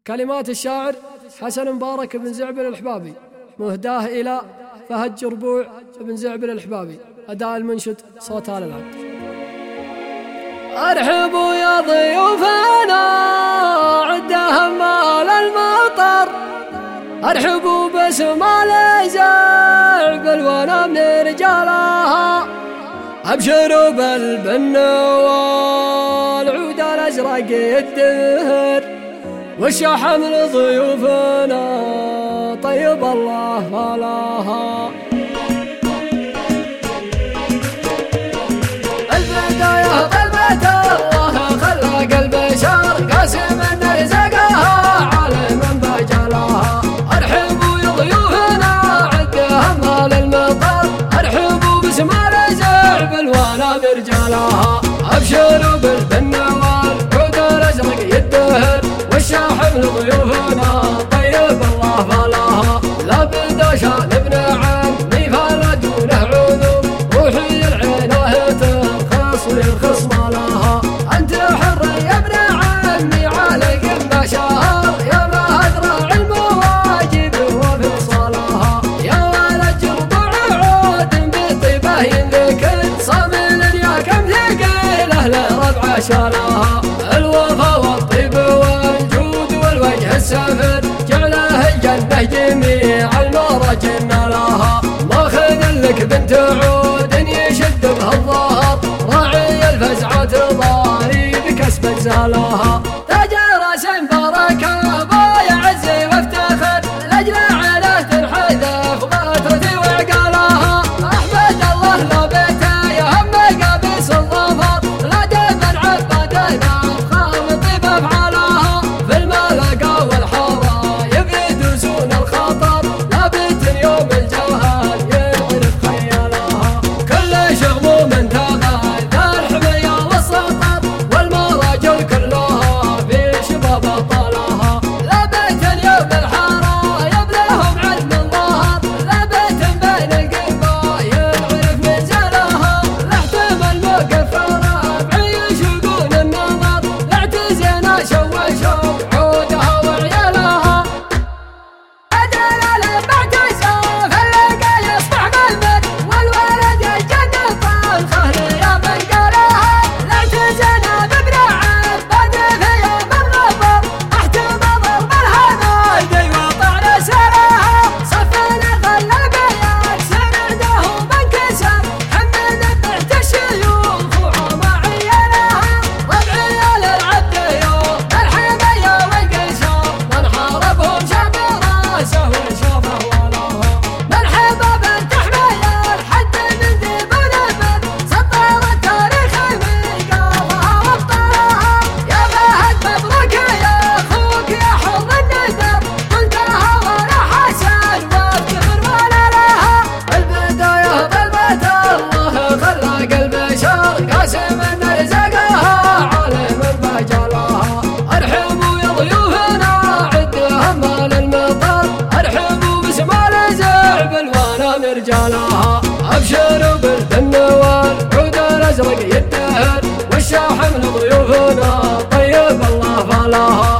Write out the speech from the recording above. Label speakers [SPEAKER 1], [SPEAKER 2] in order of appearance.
[SPEAKER 1] كلمات الشاعر حسن مبارك بن زعبل الحبابي، مهداه إلى فهد ربوع بن زعبل الحبابي. أداء المنشد صوت آل العبد.
[SPEAKER 2] أرحبوا يا ضيوفنا عد همال المطر، أرحبوا باسم زعبل وانا من رجالها، أبشروا بالبنة والعود الأزرق الدهر، والشحم لضيوفنا طيب الله فلاها.
[SPEAKER 1] البداية طلبت الله خلق البشر قاسم رزقها عالم بجلها.
[SPEAKER 2] أرحبوا يا ضيوفنا عد همال المطر، أرحبوا باسم زعبل وانا برجالها،
[SPEAKER 1] أبشروا بالبنة والعود الأزرق الدهر،
[SPEAKER 2] والشاحب لضيوفنا
[SPEAKER 1] طيب الله فلاها.
[SPEAKER 2] لابد شان ابن عمي فلا دونه عذوب، روحي العينه ترخص للخصم لها.
[SPEAKER 1] أنت حر يا ابن عمي عليك ما شهر، يا ما أدرى علم واجب وفي صلاها.
[SPEAKER 2] يا ولد ربع عود بالطيبة ينذكر، صامل يا كم ثقيل أهل ربع شالها.
[SPEAKER 1] الوفا والطيب والجود والوجه السفر، جعله الجنة جميع المرى جنة لها.
[SPEAKER 2] ماخذ لك بنت عود يشد بها الظهر، راعي الفزعة ضاري بكسب زالها.
[SPEAKER 1] تاج راس بركة بايع عزي وافتخر، لاجل عينه تنحذف غاترتي وعقالها.
[SPEAKER 2] احمد الله لا بيته يهم قابس الظفر، لا دفن عبادنا خام طيب افعالها.
[SPEAKER 1] في الملقى والحرايب يدوسون الخطر،
[SPEAKER 2] لا بيت يوم الجوهر يعرف خيالها.
[SPEAKER 1] كل شغموم تغاث الحمية والسطر،
[SPEAKER 2] والمراجل كلها في شباب طالها.
[SPEAKER 1] لا بيت اليوم الحرايب لهم عزم ظهر،
[SPEAKER 2] لا بيت بين القلبة يعرف منزلها.
[SPEAKER 1] لا احتمل موقف ربعي يشوقون النظر،
[SPEAKER 2] لا اعتزينا شوشوا عودها وعيالها.
[SPEAKER 1] أدرى لما تسوف اللقى يصبح ملمد، والولد الجنة طالخه يا من قالها. لا اعتزينا بابن عباد في يوم الغبر، احتمى ضرب الهنايدي وطعن سراها. صفنا ظل البيات سنده منكسر، حمد بنت الشيوخ وعمى عيالها.
[SPEAKER 2] ربعي العبد يوم الحمية والقيسر، من حاربهم شاب راسه وشافه ولها.
[SPEAKER 1] مرحبا بنت حمير حتى من ديب ونبر، سطر التاريخ ميقاظها وابطالها.
[SPEAKER 2] يا فهد مبروك يا اخوك يا حر الندر،
[SPEAKER 1] قلتها وانا حسن وافتخر ولا لها.
[SPEAKER 2] البداية طلبت الله خلق البشر، قاسم رزقها عالم بجلها. أرحبوا يا ضيوفنا عد همال المطر، أرحبوا باسم زعبل وانا مرجالها.
[SPEAKER 1] أبشروا بالبنة والعود الأزرق الدهر،
[SPEAKER 2] والشاحم لضيوفنا طيب الله فلاها.